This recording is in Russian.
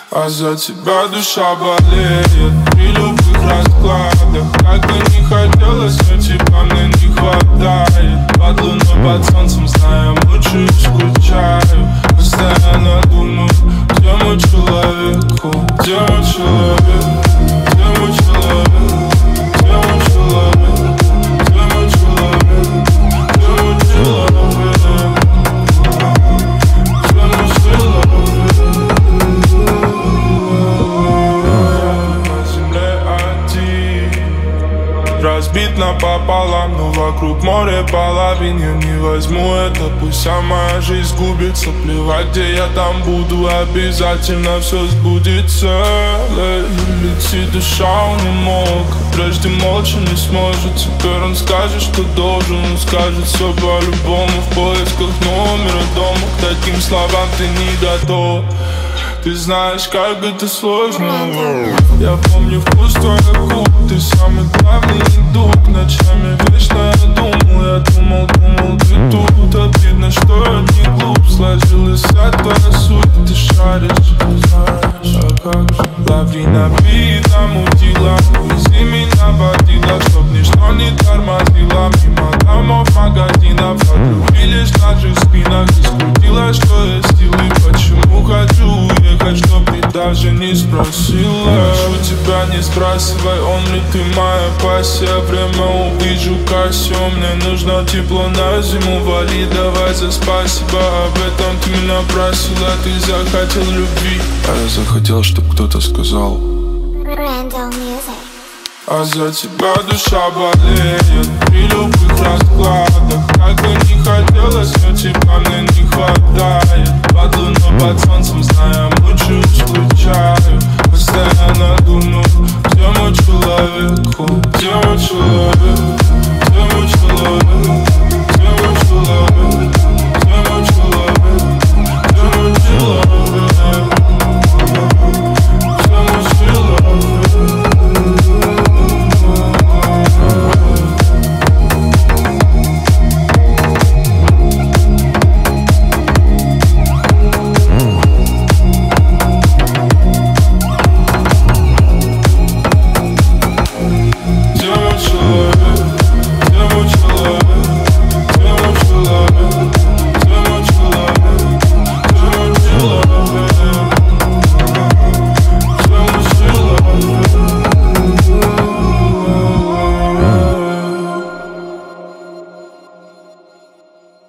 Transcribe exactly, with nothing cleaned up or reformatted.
А за тебя душа болеет при любых раскладах. Как бы не хотелось, но тебя мне не хватает. Под луной, под солнцем, зная, мучаюсь, скучаю. Постоянно думаю, где мой человек, где мой человек, где мой человек, где мой человек, где мой человек, где мой человек. Разбит напополам, но вокруг море половин. Я не возьму это, пусть вся моя жизнь сгубится. Плевать, где я там буду, обязательно все сбудется. Летит душа, он не мог, прежде молча не сможет. Теперь он скажет, что должен, он скажет все по-любому. В поисках номера дома, к таким словам ты не готов. Ты знаешь, как это сложно. Я помню вкус твоих губ, ты самый главный недуг. Ночами вечно я думал, я думал, думал, ты тут. Обидно, что я не глуп, сложилась вся твоя суть. Ты шаришь, знаешь, а как же. Лавина бита мутила, вези меня водила, чтоб ничто не тормозило. Мимо домов, магазинов, отрубились в наших спинах. Ты скрутила, что есть силы, почему хочу уехать, чтоб ты даже не спросила. Прошу тебя, не спрашивай, он ли ты моя пассия. Время убить жука, все, мне нужно тепло на зиму. Вали, давай за спасибо, об этом ты меня просила. Ты захотел любви, а я захотел, чтоб кто-то сказал. А за тебя душа болеет при любых раскладах. Как бы не хотелось, но тебя мне не хватает. Под луной, под солнцем, зная, мучаюсь.